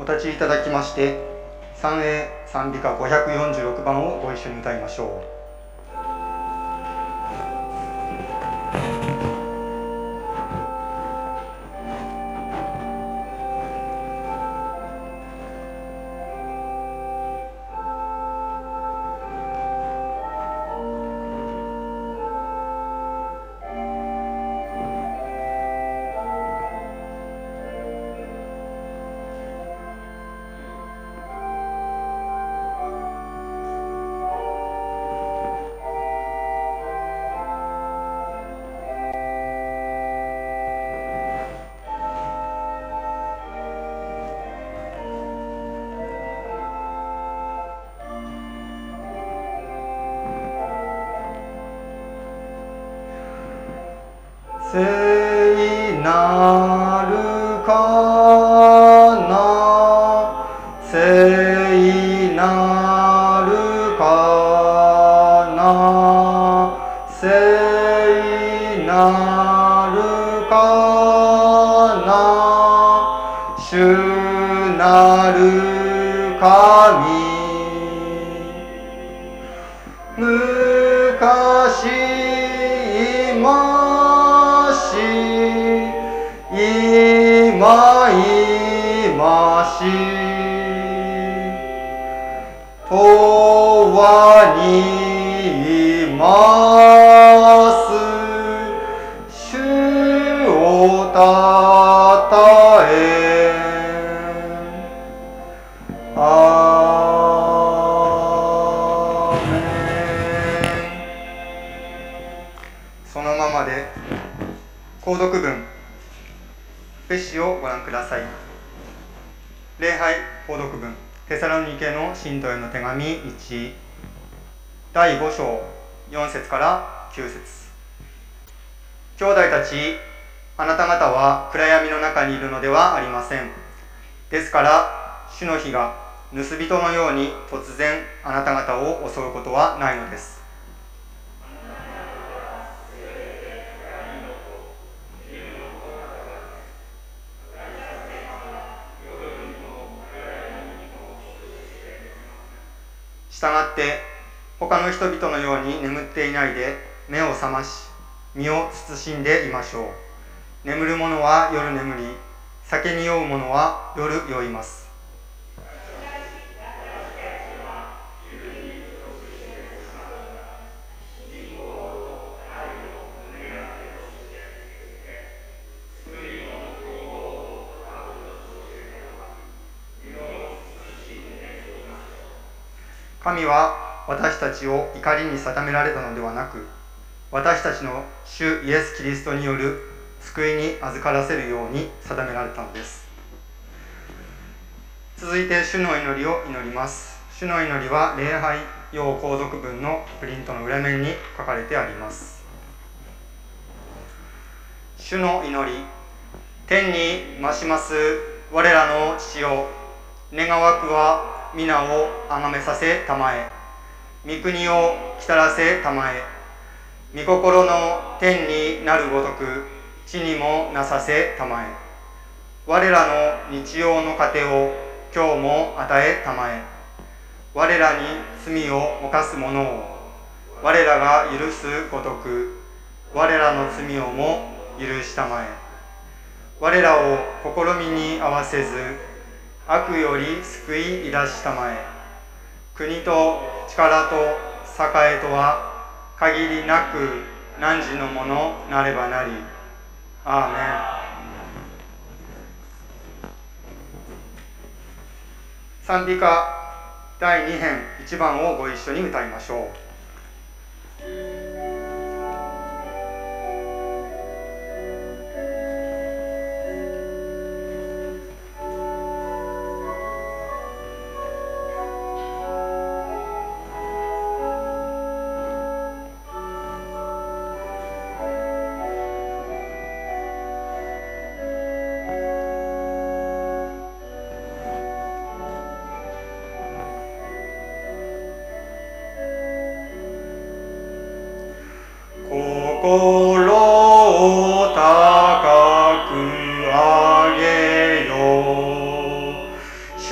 お立ちいただきまして、三英賛美歌546番をご一緒に歌いましょう。聖なるかな、聖なるかな、聖なるかな、主なる神、昔今し永遠にいます主をたたえアーメン。そのままで購読文別紙をご覧ください。礼拝購読文テサロニケの信徒への手紙1第5章4節から9節。兄弟たち、あなた方は暗闇の中にいるのではありません。ですから主の日が盗人のように突然あなた方を襲うことはないのです。したがって他の人々のように眠っていないで目を覚まし身を慎んでいましょう。眠る者は夜眠り、酒に酔う者は夜酔います。神は私たちを怒りに定められたのではなく、私たちの主イエス・キリストによる救いに預からせるように定められたのです。続いて主の祈りを祈ります。主の祈りは礼拝用購読文のプリントの裏面に書かれてあります。主の祈り。天に増します我らの父よ、願わくは皆をあがめさせたまえ。御国を来たらせたまえ。御心の天になるごとく地にもなさせたまえ。我らの日曜の糧を今日も与えたまえ。我らに罪を犯す者を我らが許すごとく我らの罪をも許したまえ。我らを試みに合わせず悪より救い出したまえ。国と力と栄とは限りなく汝のものなればなり。アーメン。賛美歌第2編1番をご一緒に歌いましょう。心を高く上げよう。主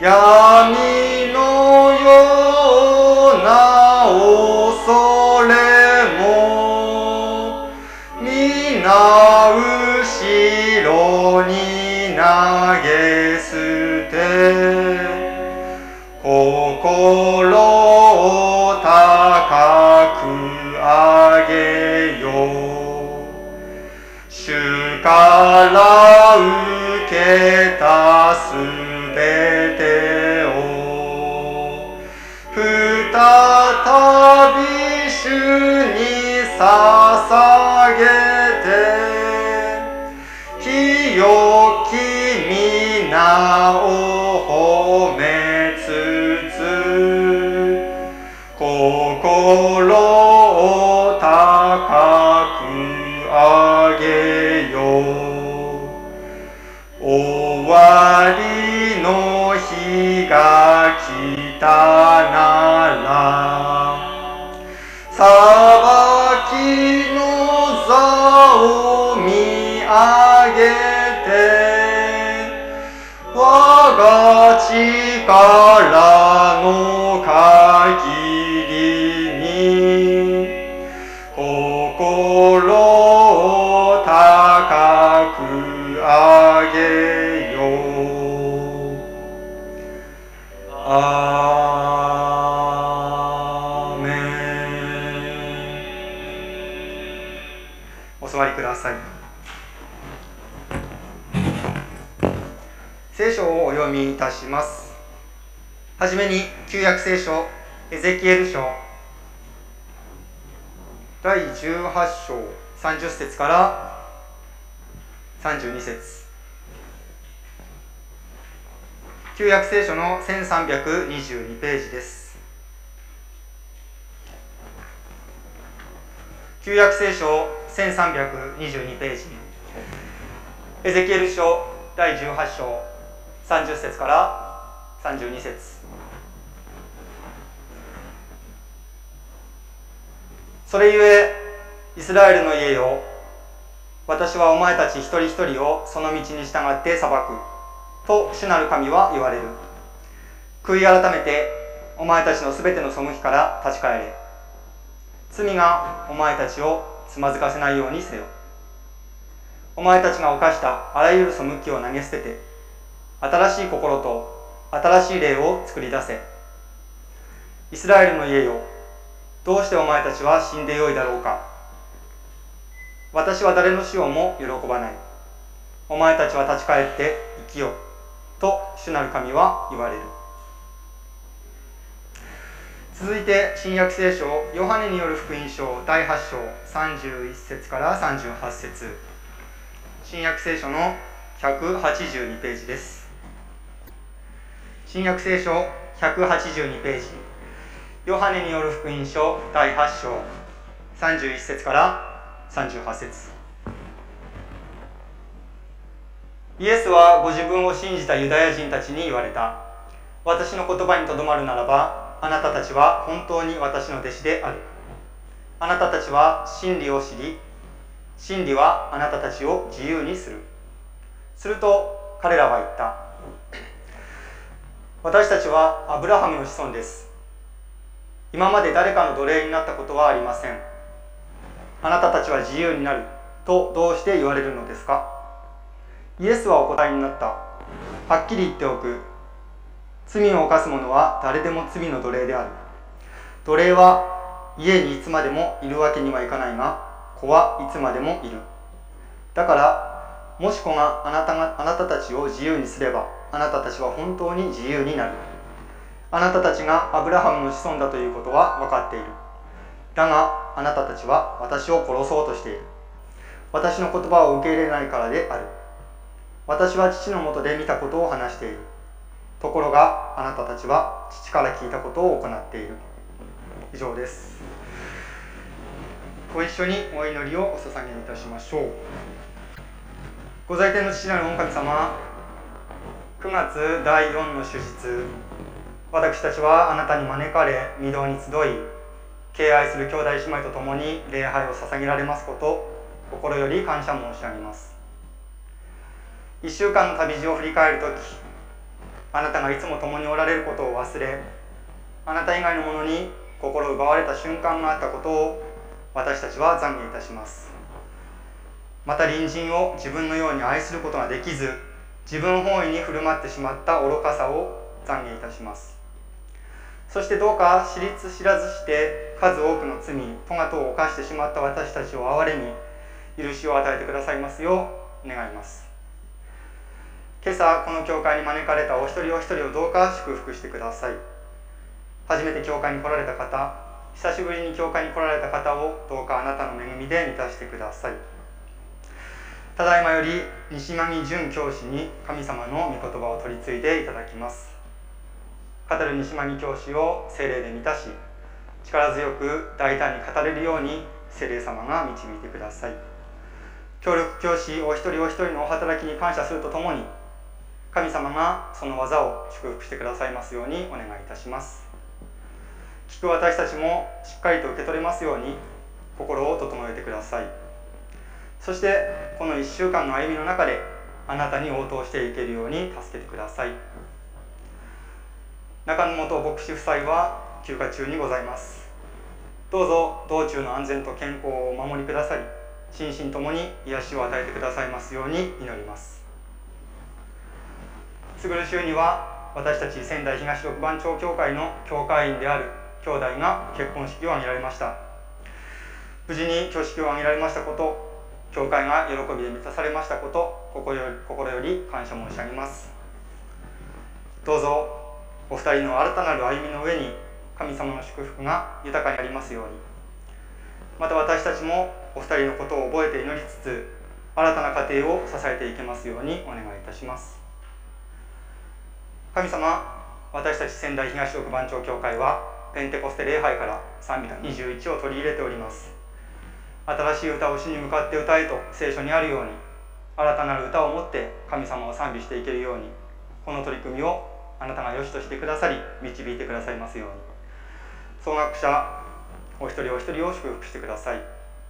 闇のような恐れも皆後ろに投げ捨て、心を高く上げよう。主から受けたすべてを再び主に捧げて、清き皆を褒めつつ、心を高く上げよう。終わりの日が来たなら、裁きの座を見上げて、我が力の限りに心を高く上げよう。アーメン。お座りください。聖書をお読みいたします。はじめに旧約聖書エゼキエル書第18章30節から32節、旧約聖書の1322ページです。旧約聖書1322ページ、エゼキエル書第18章30節から32節。それゆえイスラエルの家よ、私はお前たち一人一人をその道に従って裁くと主なる神は言われる。悔い改めてお前たちのすべての背きから立ち返れ。罪がお前たちをつまずかせないようにせよ。お前たちが犯したあらゆる背きを投げ捨てて、新しい心と新しい霊を作り出せ。イスラエルの家よ、どうしてお前たちは死んでよいだろうか。私は誰の死をも喜ばない。お前たちは立ち返って生きよと主なる神は言われる。続いて新約聖書ヨハネによる福音書第8章31節から38節、新約聖書の182ページです。新約聖書182ページ、ヨハネによる福音書第8章31節から38節。イエスはご自分を信じたユダヤ人たちに言われた。私の言葉にとどまるならば、あなたたちは本当に私の弟子である。あなたたちは真理を知り、真理はあなたたちを自由にする。すると彼らは言った。私たちはアブラハムの子孫です。今まで誰かの奴隷になったことはありません。あなたたちは自由になるとどうして言われるのですか。イエスはお答えになった。はっきり言っておく。罪を犯す者は誰でも罪の奴隷である。奴隷は家にいつまでもいるわけにはいかないが、子はいつまでもいる。だからもし子があなたたちを自由にすれば、あなたたちは本当に自由になる。あなたたちがアブラハムの子孫だということは分かっている。だがあなたたちは私を殺そうとしている。私の言葉を受け入れないからである。私は父のもとで見たことを話している。ところがあなたたちは父から聞いたことを行っている。以上です。ご一緒にお祈りをお捧げいたしましょう。ご在天の父なる御神様、9月第4の主日、私たちはあなたに招かれ、御堂に集い、敬愛する兄弟姉妹と共に礼拝を捧げられますこと、心より感謝申し上げます。1週間の旅路を振り返るとき、 あなたがいつも共におられることを忘れ、あなた以外のものに心奪われた瞬間があったことを私たちは懺悔いたします。また隣人を自分のように愛することができず、自分本位に振る舞ってしまった愚かさを懺悔いたします。そしてどうか知りつ知らずして数多くの罪、咎とを犯してしまった私たちを憐れみ、許しを与えてくださいますよう願います。今朝この教会に招かれたお一人お一人をどうか祝福してください。初めて教会に来られた方、久しぶりに教会に来られた方をどうかあなたの恵みで満たしてください。ただいまより西間木淳教師に神様の御言葉を取り継いでいただきます。語る西間木教師を聖霊で満たし、力強く大胆に語れるように聖霊様が導いてください。協力教師お一人お一人のお働きに感謝するとともに、神様がその技を祝福してくださいますようにお願いいたします。聞く私たちもしっかりと受け取れますように心を整えてください。そしてこの1週間の歩みの中であなたに応答していけるように助けてください。中野本牧師夫妻は休暇中にございます。どうぞ道中の安全と健康をお守りくださり、心身ともに癒しを与えてくださいますように祈ります。過ぐる週には私たち仙台東六番町教会の教会員である兄弟が結婚式を挙げられました。無事に挙式を挙げられましたこと、教会が喜びで満たされましたこと、心より感謝申し上げます。どうぞお二人の新たなる歩みの上に神様の祝福が豊かにありますように、また私たちもお二人のことを覚えて祈りつつ、新たな家庭を支えていけますようにお願いいたします。神様、私たち仙台東六番町教会はペンテコステ礼拝から賛美歌21を取り入れております。新しい歌を主に向かって歌えと聖書にあるように、新たなる歌を持って神様を賛美していけるように、この取り組みをあなたが良しとしてくださり、導いてくださいますように、奏楽者お一人お一人を祝福してください。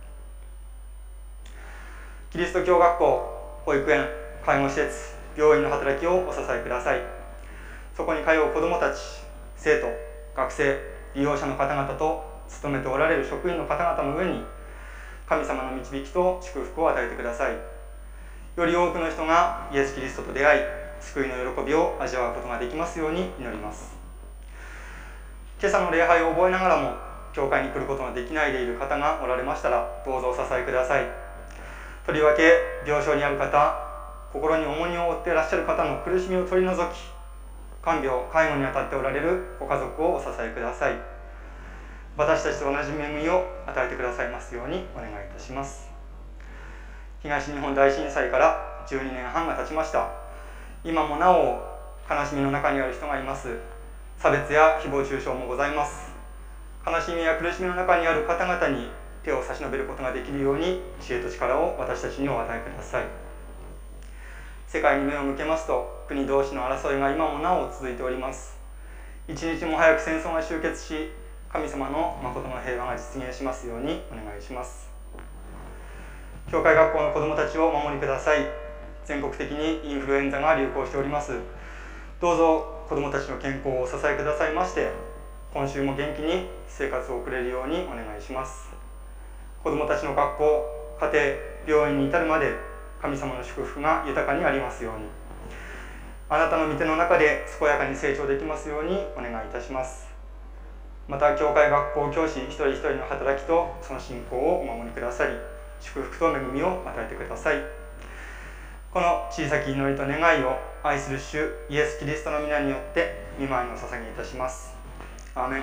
キリスト教学校、保育園、介護施設、病院の働きをお支えください。そこに通う子どもたち、生徒、学生、利用者の方々と勤めておられる職員の方々の上に神様の導きと祝福を与えてください。より多くの人がイエス・キリストと出会い、救いの喜びを味わうことができますように祈ります。今朝の礼拝を覚えながらも教会に来ることができないでいる方がおられましたら、どうぞお支えください。とりわけ病床にある方、心に重荷を負っていらっしゃる方の苦しみを取り除き、看病・介護にあたっておられるご家族をお支えください。私たちと同じ恵みを与えてくださいますようにお願いいたします。東日本大震災から12年半が経ちました。今もなお悲しみの中にある人がいます。差別や誹謗中傷もございます。悲しみや苦しみの中にある方々に手を差し伸べることができるように知恵と力を私たちにお与えください。世界に目を向けますと、国同士の争いが今もなお続いております。一日も早く戦争が終結し、神様の誠の平和が実現しますようにお願いします。教会学校の子どもたちをお守りください。全国的にインフルエンザが流行しております。どうぞ子どもたちの健康をお支えくださいまして、今週も元気に生活を送れるようにお願いします。子どもたちの学校、家庭、病院に至るまで神様の祝福が豊かにありますように、あなたの御手の中で健やかに成長できますようにお願いいたします。また教会学校教師一人一人の働きとその信仰をお守りくださり、祝福と恵みを与えてください。この小さき祈りと願いを愛する主イエス・キリストの皆によって御前にお捧げいたします。アーメン。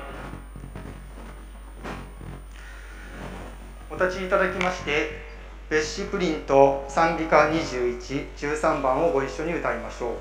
お立ちいただきまして、別紙プリント賛美歌21、13番をご一緒に歌いましょう。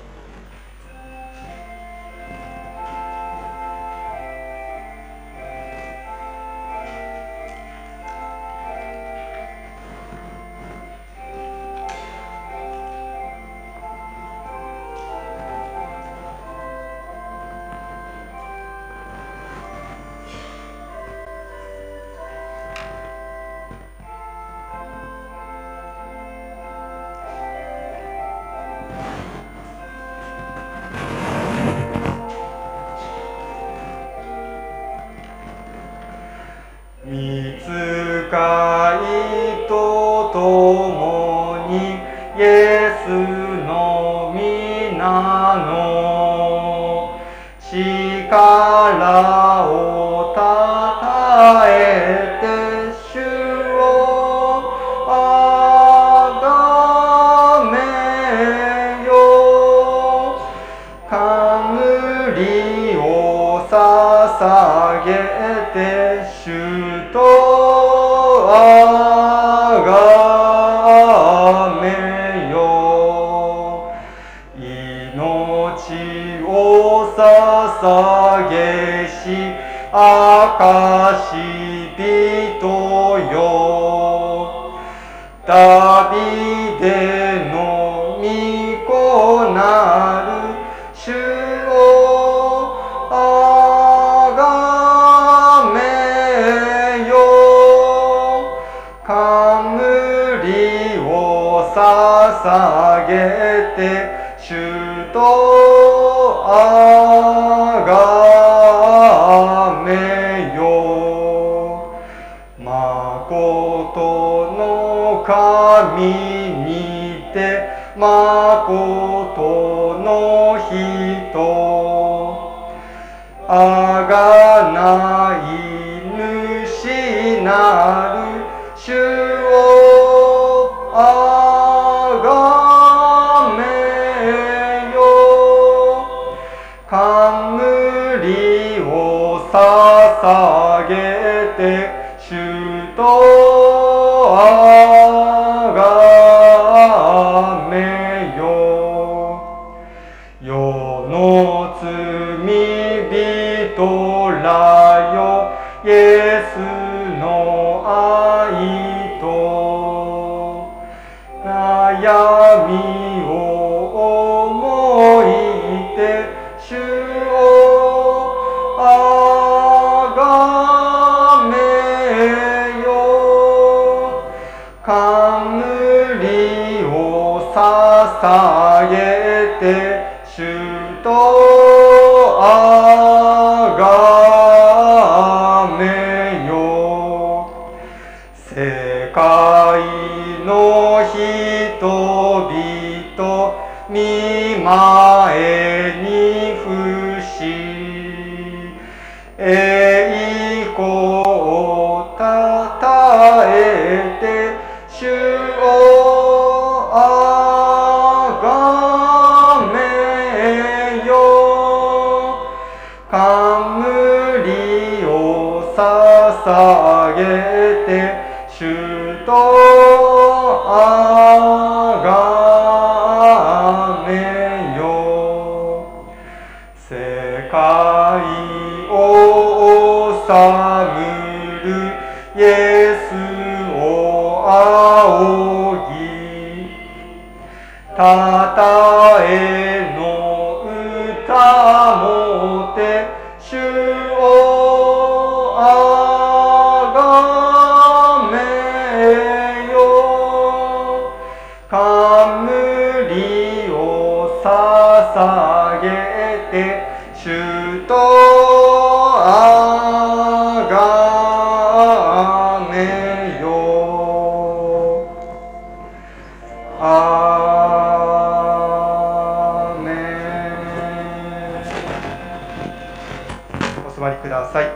力をたたえて主をあがめよ。冠を捧げて主とあがめよ。命を捧げし証人よ。ダビデの御子なる主をあがめよ。冠を捧げて主とあがめよ。まことの神にてまことの人あがない主なる主をあがめよ。冠を捧げて主とあがめよ。世の罪人らよ、イエスの愛と悩みを思いて主をあがめよ。冠を捧げて主とあがめよ。世界の人々見前に伏し栄光をたたえて主をあがめよ。冠を捧げて主とあがめよ。世界を治むるイエスを仰ぎたたえの歌もて主をあがめよ。冠を捧げて主とあがめよ。アーメン。お座りください。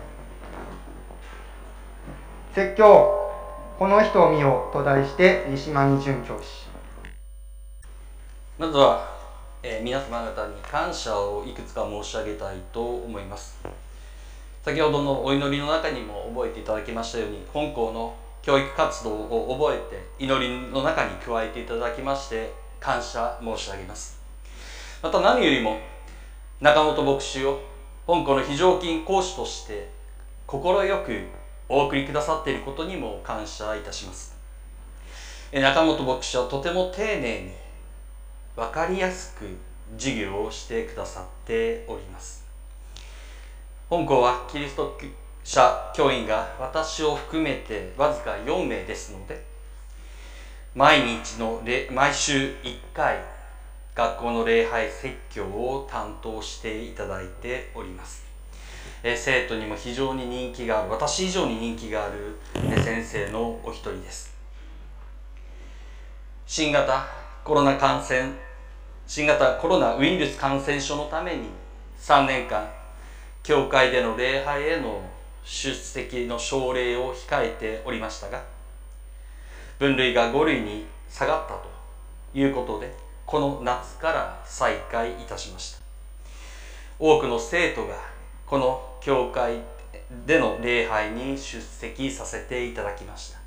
説教この人を見よと題して西間准教師。 まずは、皆様方に感謝をいくつか申し上げたいと思います。先ほどのお祈りの中にも覚えていただきましたように、本校の教育活動を覚えて祈りの中に加えていただきまして感謝申し上げます。また何よりも中本牧師を本校の非常勤講師として快くお送りくださっていることにも感謝いたします。中本牧師はとても丁寧に分かりやすく授業をしてくださっております。本校はキリスト者教員が私を含めてわずか4名ですので、毎週1回学校の礼拝説教を担当していただいております。生徒にも非常に人気がある、私以上に人気がある先生のお一人です。新型コロナウイルス感染症のために3年間教会での礼拝への出席の奨励を控えておりましたが、分類が5類に下がったということで、この夏から再開いたしました。多くの生徒がこの教会での礼拝に出席させていただきました。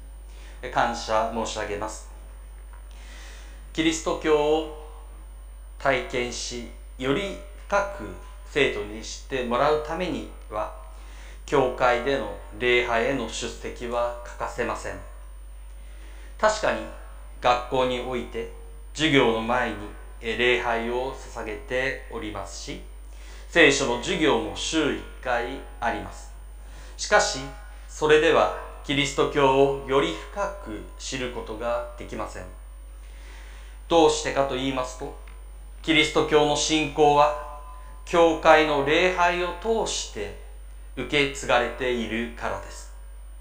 感謝申し上げます。キリスト教を体験し、より深く生徒に知ってもらうためには、教会での礼拝への出席は欠かせません。確かに学校において授業の前に礼拝を捧げておりますし、聖書の授業も週1回あります。しかし、それではキリスト教をより深く知ることができません。どうしてかと言いますと、キリスト教の信仰は教会の礼拝を通して受け継がれているからです。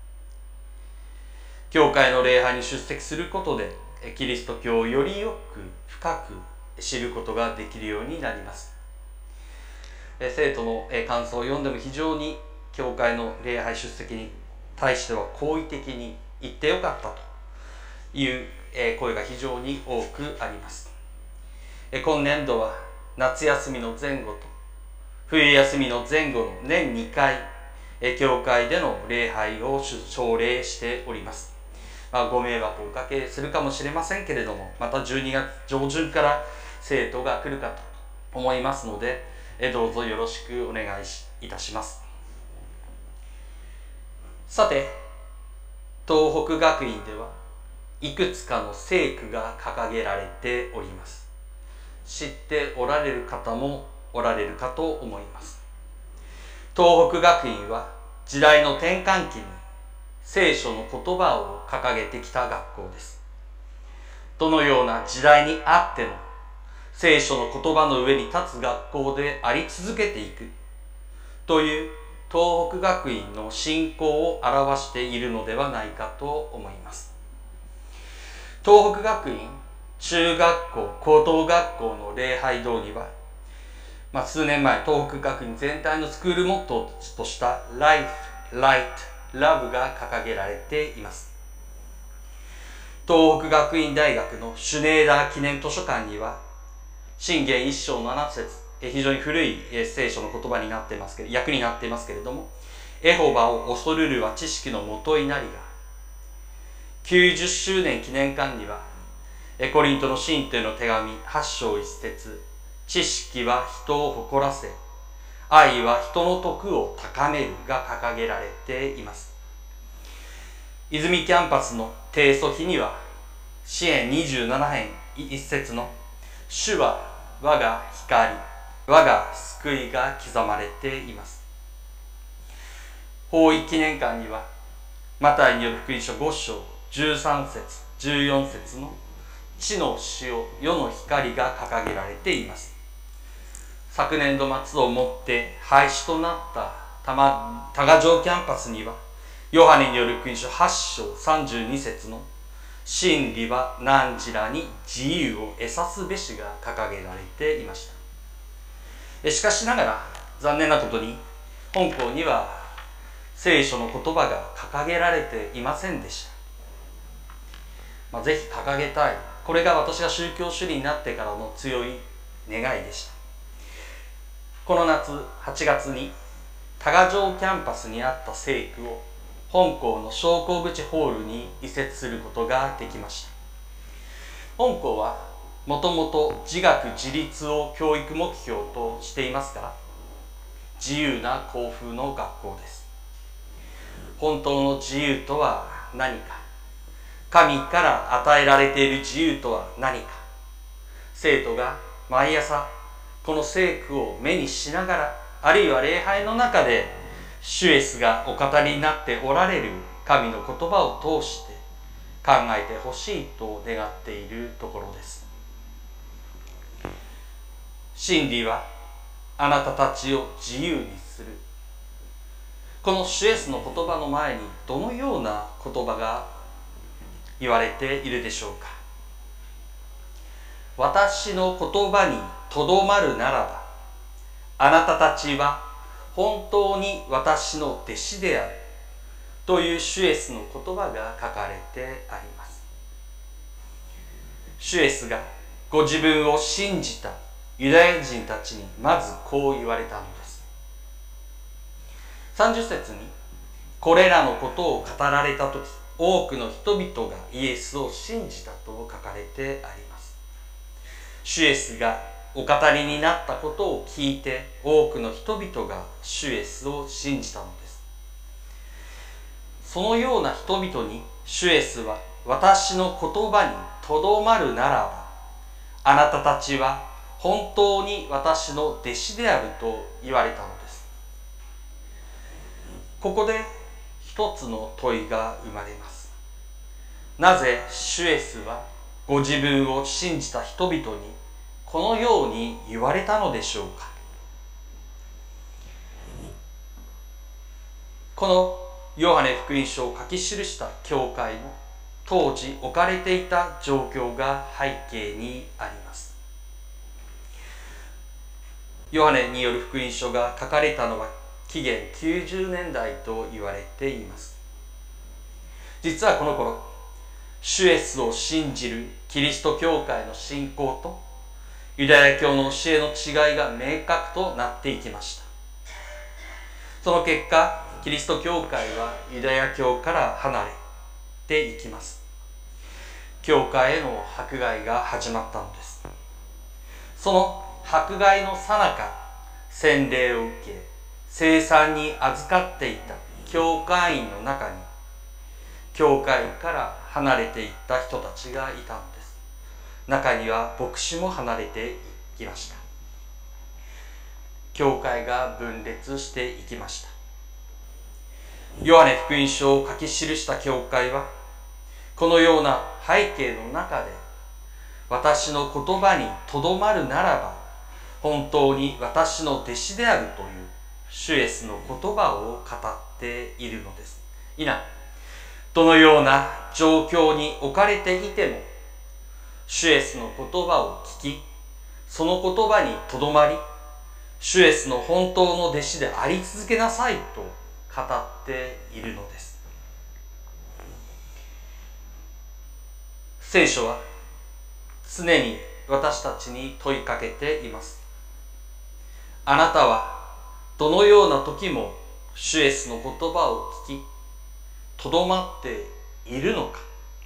教会の礼拝に出席することで、キリスト教をよりよく深く知ることができるようになります。生徒の感想を読んでも、非常に教会の礼拝出席に対しては好意的に言ってよかったという声が非常に多くあります。今年度は夏休みの前後と冬休みの前後の年2回、教会での礼拝を奨励しております。ご迷惑をおかけするかもしれませんけれども、また12月上旬から生徒が来るかと思いますので、どうぞよろしくお願いいたします。さて、東北学院ではいくつかの聖句が掲げられております。知っておられる方もおられるかと思います。東北学院は時代の転換期に聖書の言葉を掲げてきた学校です。どのような時代にあっても聖書の言葉の上に立つ学校であり続けていくという東北学院の信仰を表しているのではないかと思います。東北学院中学校高等学校の礼拝堂には、数年前東北学院全体のスクールモットーとした Life, Light, Love が掲げられています。東北学院大学のシュネーダー記念図書館には、箴言1章7節、非常に古い聖書の言葉になってますけど、訳になっていますけれども、エホバを恐るるは知識のもといなりが、90周年記念館には、コリントの信徒への手紙8章1節、知識は人を誇らせ、愛は人の徳を高めるが掲げられています。泉キャンパスの提訴碑には、詩編27編1節の主は我が光、我が救いが刻まれています。法医記念館には、マタイによる福音書5章13節14節の地の塩、世の光が掲げられています。昨年度末をもって廃止となった多賀城キャンパスには、ヨハネによる福音書8章32節の真理は汝らに自由を得さすべしが掲げられていました。しかしながら残念なことに、本校には聖書の言葉が掲げられていませんでした。ぜひ掲げたい。これが私が宗教主義になってからの強い願いでした。この夏8月に多賀城キャンパスにあった聖句を本校の昇降口ホールに移設することができました。本校はもともと自学自立を教育目標としていますから、自由な校風の学校です。本当の自由とは何か、神から与えられている自由とは何か、生徒が毎朝この聖句を目にしながら、あるいは礼拝の中で主イエスがお語りになっておられる神の言葉を通して考えてほしいと願っているところです。真理はあなたたちを自由にする。この主イエスの言葉の前にどのような言葉が言われているでしょうか。私の言葉にとどまるならば、あなたたちは本当に私の弟子であるという主イエスの言葉が書かれてあります。主イエスがご自分を信じたユダヤ人たちにまずこう言われたのです。30節に、これらのことを語られたとき、多くの人々がイエスを信じたと書かれてあります。主イエスがお語りになったことを聞いて、多くの人々が主イエスを信じたのです。そのような人々に主イエスは、私の言葉にとどまるならば、あなたたちは本当に私の弟子であると言われたのです。ここで一つの問いが生まれます。なぜ主イエスはご自分を信じた人々にこのように言われたのでしょうか。このヨハネ福音書を書き記した教会の当時置かれていた状況が背景にあります。ヨハネによる福音書が書かれたのは紀元90年代と言われています。実はこの頃、主イエスを信じるキリスト教会の信仰とユダヤ教の教えの違いが明確となっていきました。その結果、キリスト教会はユダヤ教から離れていきます。教会への迫害が始まったのです。その迫害の最中、洗礼を受け聖餐に預かっていた教会員の中に、教会から離れていった人たちがいたのです。中には牧師も離れていきました。教会が分裂していきました。ヨハネ福音書を書き記した教会は、このような背景の中で、私の言葉にとどまるならば本当に私の弟子であるという主イエスの言葉を語っているのです。どのような状況に置かれていても、主イエスの言葉を聞き、その言葉にとどまり、主イエスの本当の弟子であり続けなさいと語っているのです。聖書は常に私たちに問いかけています。あなたはどのような時も主イエスの言葉を聞き、とどまっているのか。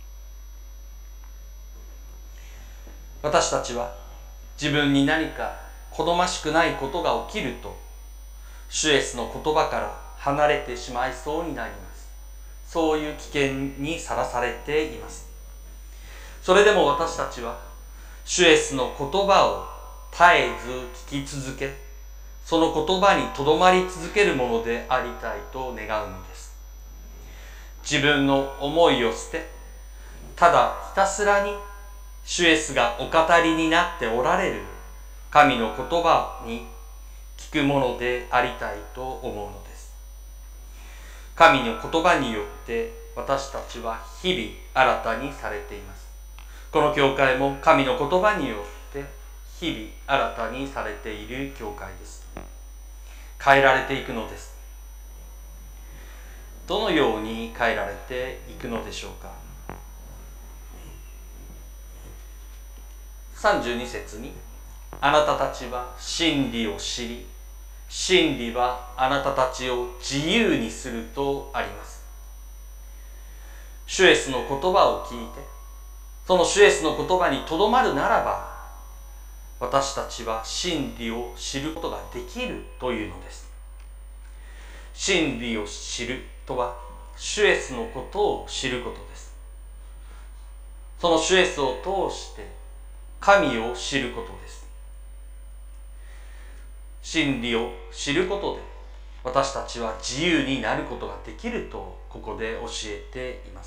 私たちは自分に何か好ましくないことが起きると、主イエスの言葉から離れてしまいそうになります。そういう危険にさらされています。それでも私たちは主イエスの言葉を絶えず聞き続け、その言葉にとどまり続けるものでありたいと願うのです。自分の思いを捨て、ただひたすらに主イエスがお語りになっておられる神の言葉に聞くものでありたいと思うのです。神の言葉によって私たちは日々新たにされています。この教会も神の言葉によって日々新たにされている教会です。変えられていくのです。どのように変えられていくのでしょうか。32節に、あなたたちは真理を知り、真理はあなたたちを自由にするとあります。主イエスの言葉を聞いて、その主イエスの言葉にとどまるならば、私たちは真理を知ることができるというのです。真理を知るとは、主イエスのことを知ることです。その主イエスを通して神を知ることです。真理を知ることで私たちは自由になることができるとここで教えています。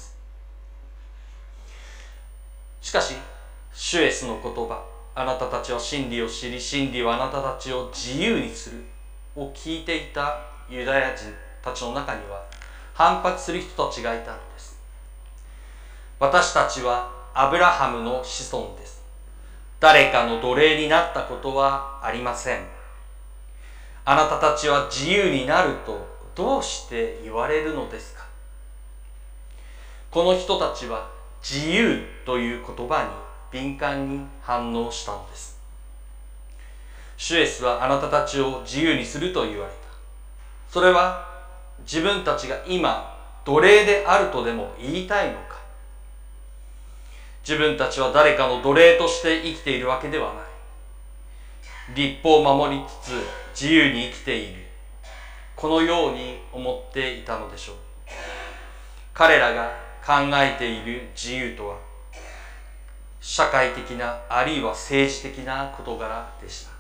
しかし主イエスの言葉、あなたたちは真理を知り、真理はあなたたちを自由にするを聞いていたユダヤ人たちの中には反発する人たちがいたのです。私たちはアブラハムの子孫です。誰かの奴隷になったことはありません。 あなたたちは自由になるとどうして言われるのですか。この人たちは自由という言葉に敏感に反応したのです。主イエスはあなたたちを自由にすると言われた。それは自分たちが今奴隷であるとでも言いたいのか。自分たちは誰かの奴隷として生きているわけではない。律法を守りつつ自由に生きている、このように思っていたのでしょう。彼らが考えている自由とは社会的なあるいは政治的な事柄でした。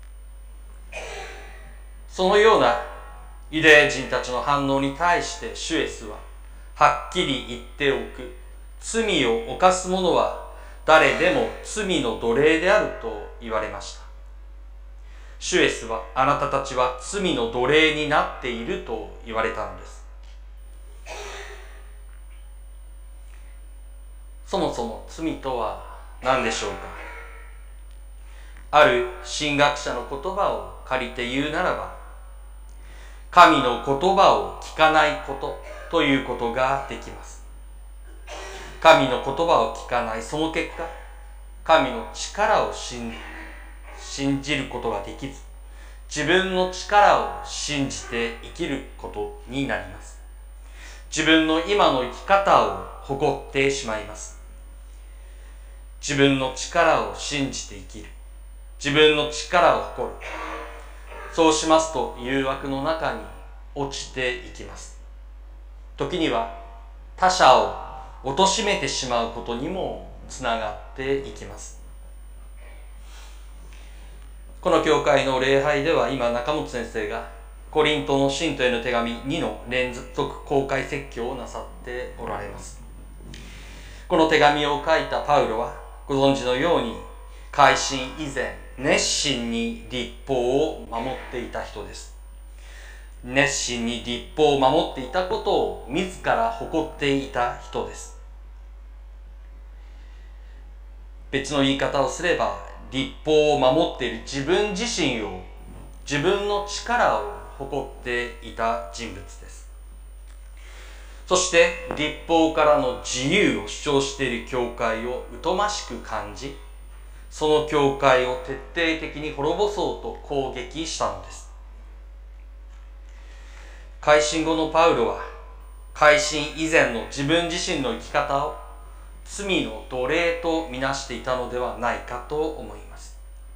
そのようなユダヤ人たちの反応に対して主イエスははっきり言っておく。罪を犯す者は誰でも罪の奴隷であると言われました。主イエスはあなたたちは罪の奴隷になっていると言われたのです。そもそも罪とは何でしょうか。ある神学者の言葉を借りて言うならば、神の言葉を聞かないことということができます。神の言葉を聞かない、その結果、神の力を信じることができず、自分の力を信じて生きることになります。自分の今の生き方を誇ってしまいます。自分の力を信じて生きる。自分の力を誇る。そうしますと誘惑の中に落ちていきます。時には他者を貶めてしまうことにもつながっていきます。この教会の礼拝では今中本先生がコリントの信徒への手紙2の連続公開説教をなさっておられます。この手紙を書いたパウロはご存知のように改心以前熱心に律法を守っていた人です。熱心に律法を守っていたことを自ら誇っていた人です。別の言い方をすれば、律法を守っている自分自身を、自分の力を誇っていた人物です。そして律法からの自由を主張している教会を疎ましく感じ、その教会を徹底的に滅ぼそうと攻撃したのです。改心後のパウロは改心以前の自分自身の生き方を罪の奴隷とみなしていたのではないかと思います。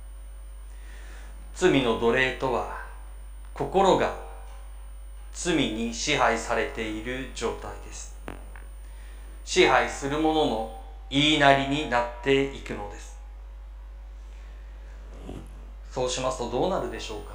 罪の奴隷とは心が罪に支配されている状態です。支配する者の言いなりになっていくのです。そうしますとどうなるでしょうか。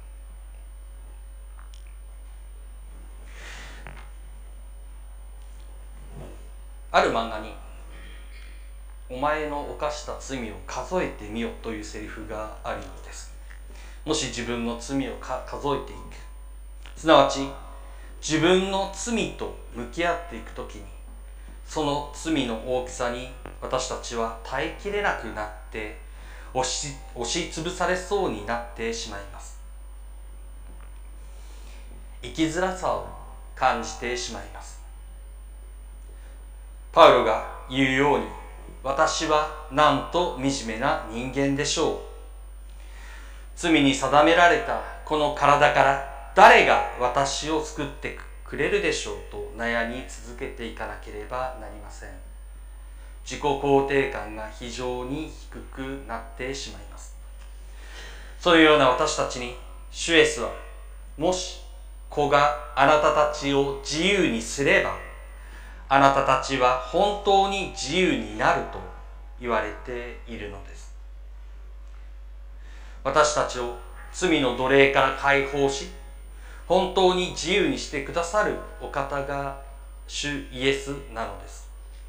ある漫画にお前の犯した罪を数えてみよというセリフがあるのです。もし自分の罪を数えていく、すなわち自分の罪と向き合っていくときに、その罪の大きさに私たちは耐えきれなくなって押しつぶされそうになってしまいます。生きづらさを感じてしまいます。パウロが言うように、私はなんと惨めな人間でしょう。罪に定められたこの体から誰が私を救ってくれるでしょうと悩み続けていかなければなりません。自己肯定感が非常に低くなってしまいます。そういうような私たちに主イエスは、もし子があなたたちを自由にすればあなたたちは本当に自由になると言われているのです。私たちを罪の奴隷から解放し、本当に自由にしてくださるお方が主イエスなのです。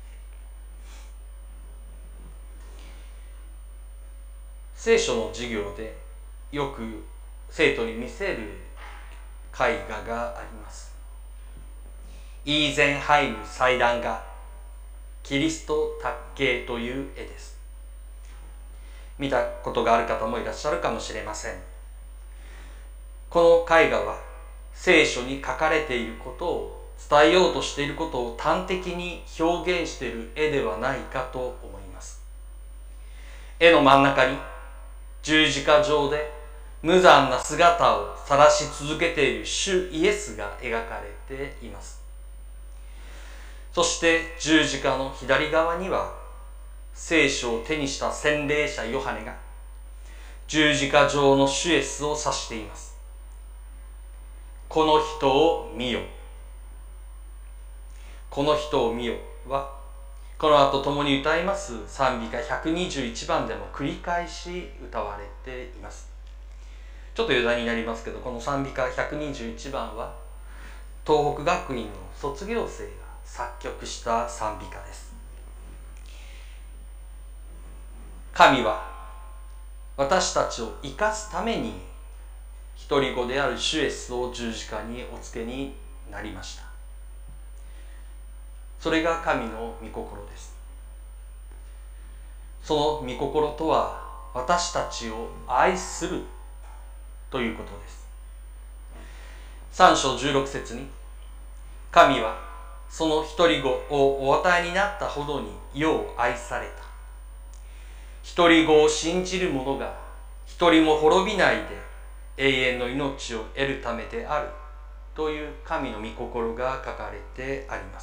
聖書の授業でよく生徒に見せる絵画があります。イーゼンハイム祭壇画、キリスト卓形という絵です。見たことがある方もいらっしゃるかもしれません。 この絵画は聖書に書かれていることを伝えようとしていることを端的に表現している絵ではないかと思います。絵の真ん中に十字架上で無残な姿を晒し続けている主イエスが描かれています。そして十字架の左側には聖書を手にした洗礼者ヨハネが十字架上の主イエスを指しています。この人を見よ。この人を見よはこの後共に歌います賛美歌121番でも繰り返し歌われています。ちょっと余談になりますけど、この賛美歌121番は東北学院の卒業生が作曲した賛美歌です。神は私たちを生かすために一人子である主イエスを十字架にお付けになりました。それが神の御心です。その御心とは私たちを愛するということです。3章16節に神はその一人子をお与えになったほどに世を愛された。一人子を信じる者が一人も滅びないで永遠の命を得るためであるという神の御心が書かれてあります。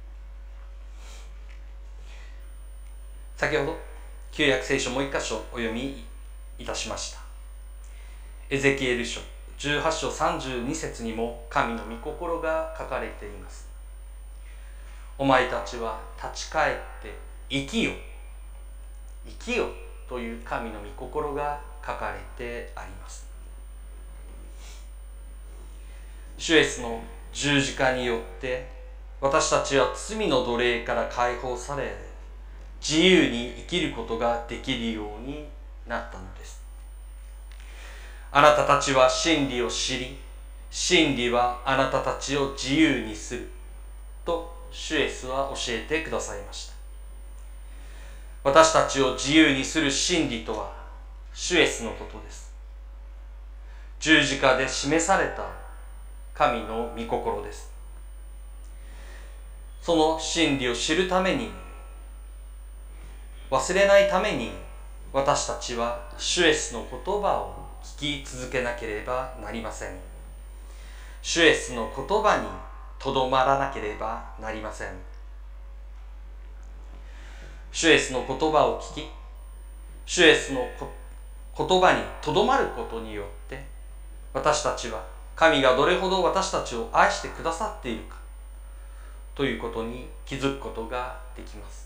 先ほど旧約聖書もう一箇所お読みいたしました。エゼキエル書18章32節にも神の御心が書かれています。お前たちは立ち返って生きよ、生きよという神の御心が書かれてあります。主イエスの十字架によって私たちは罪の奴隷から解放され自由に生きることができるようになったのです。あなたたちは真理を知り、真理はあなたたちを自由にすると主イエスは教えてくださいました。私たちを自由にする真理とは主イエスのことです。十字架で示された神の御心です。その真理を知るために、忘れないために私たちは主イエスの言葉を聞き続けなければなりません。主イエスの言葉にとどまらなければなりません。主イエスの言葉を聞き、主イエスの言葉にとどまることによって私たちは神がどれほど私たちを愛してくださっているかということに気づくことができます。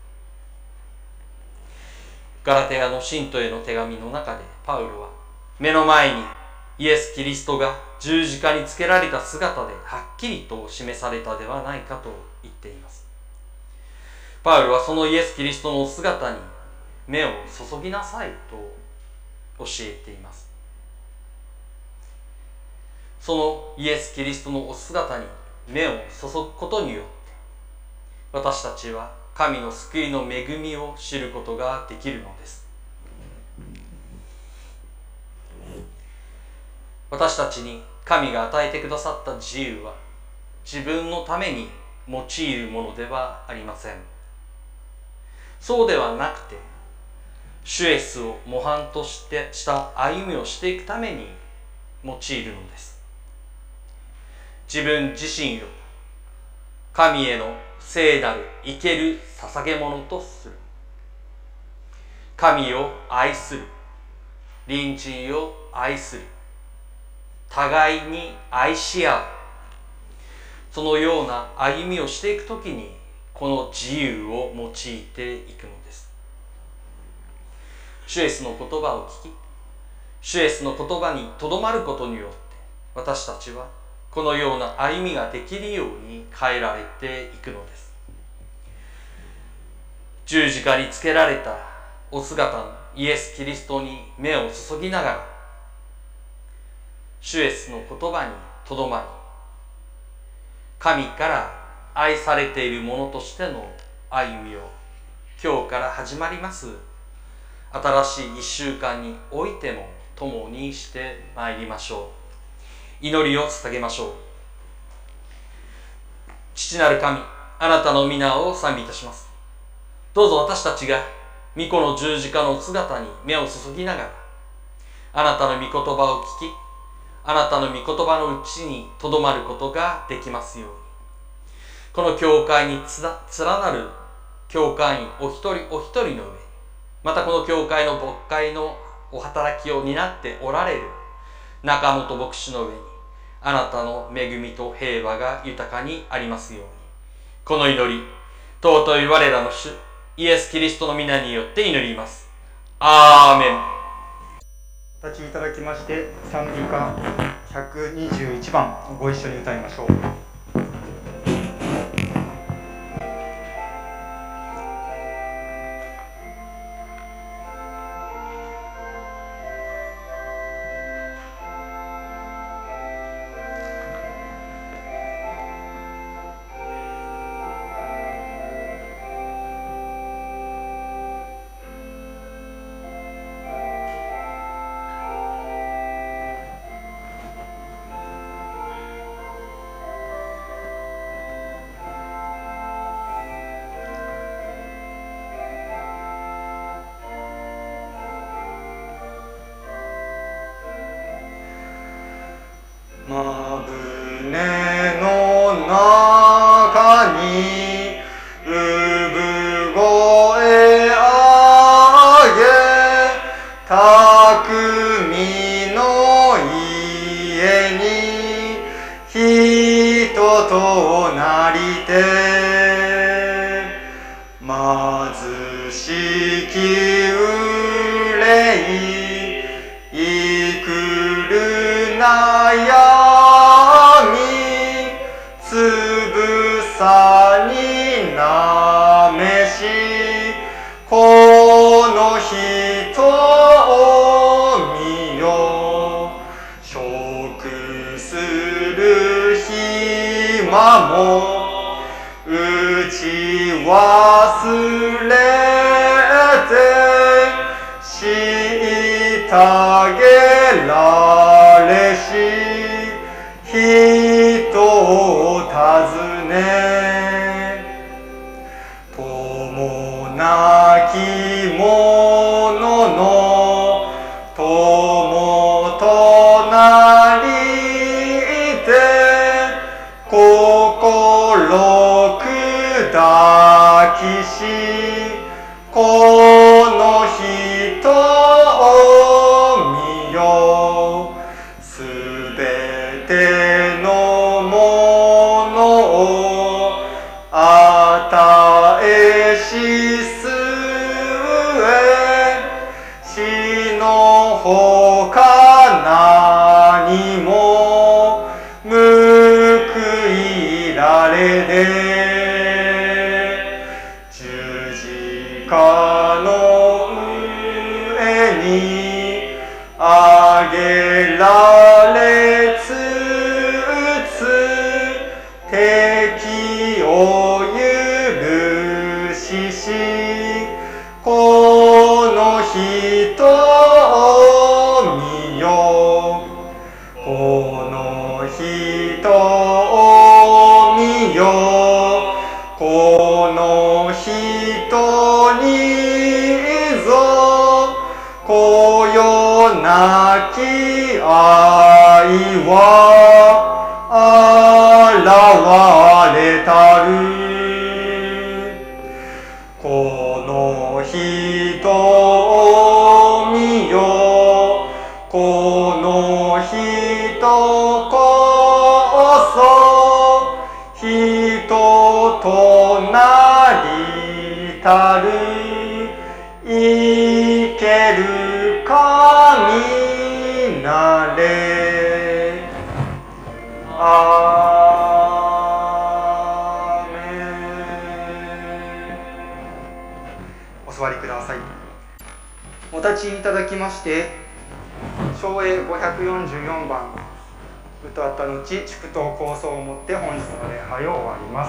ガラテヤの信徒への手紙の中でパウロは目の前にイエス・キリストが十字架につけられた姿ではっきりと示されたではないかと言っています。パウロはそのイエス・キリストのお姿に目を注ぎなさいと教えています。そのイエス・キリストのお姿に目を注ぐことによって私たちは神の救いの恵みを知ることができるのです。私たちに神が与えてくださった自由は自分のために用いるものではありません。そうではなくて主イエスを模範とした歩みをしていくために用いるのです。自分自身を神への聖なる生ける捧げ物とする。神を愛する。隣人を愛する。互いに愛し合う。そのような歩みをしていくときにこの自由を用いていくのです。主イエスの言葉を聞き、主イエスの言葉にとどまることによって私たちはこのような歩みができるように変えられていくのです。十字架につけられたお姿のイエス・キリストに目を注ぎながら主イエスの言葉にとどまり、神から愛されている者としての歩みを今日から始まります新しい1週間においても共にしてまいりましょう。祈りを捧げましょう。父なる神、あなたの皆を賛美いたします。どうぞ私たちが御子の十字架の姿に目を注ぎながら、あなたの御言葉を聞き、あなたの御言葉のうちにとどまることができますように、この教会に連なる教会員お一人お一人の上に、またこの教会の牧会のお働きを担っておられる中本牧師の上に、あなたの恵みと平和が豊かにありますように、この祈り、尊い我らの主イエス・キリストの皆によって祈ります。アーメン。 お立ちいただきまして、賛美歌121番ご一緒に歌いましょう。まぶねの中に産声あげ、匠の家に人となりて、貧しき憂いいくる悩つぶさになめし、この人を見よ。食する暇も打ち忘れて、虐げられし人を尋ね、友なき者の友となりて、心砕きし、この人を見よ。すべてのものを与えしすえ、死のほか何も報いられで、十字架の上にあげられつつ、敵を許し、この人を見よ。この人を見よ。この人にぞこよなき愛は現れたる。この人を見よ。この人こそ人となりたる生ける神なれ。アーメン。お座りください。お立ちいただきまして、唱詠544番歌った後、祝祷構想をもって本日の礼拝を終わります。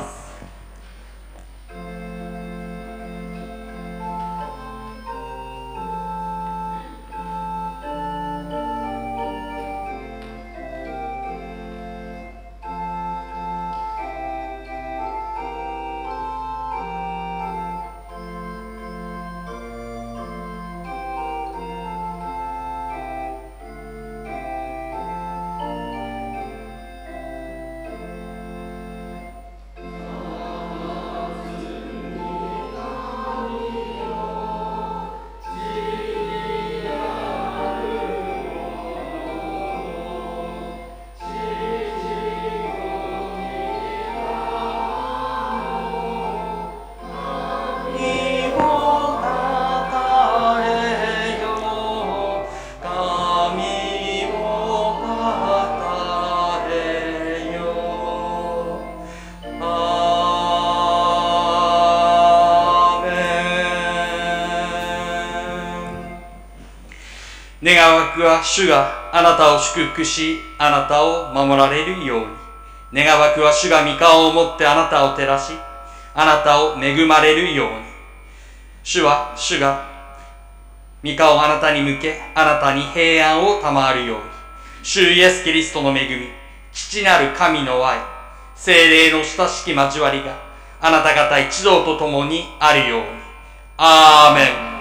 願わくは主があなたを祝福し、あなたを守られるように。願わくは主が御顔を持ってあなたを照らし、あなたを恵まれるように。主が御顔をあなたに向け、あなたに平安を賜るように。主イエスキリストの恵み、父なる神の愛、聖霊の親しき交わりがあなた方一同と共にあるように。アーメン。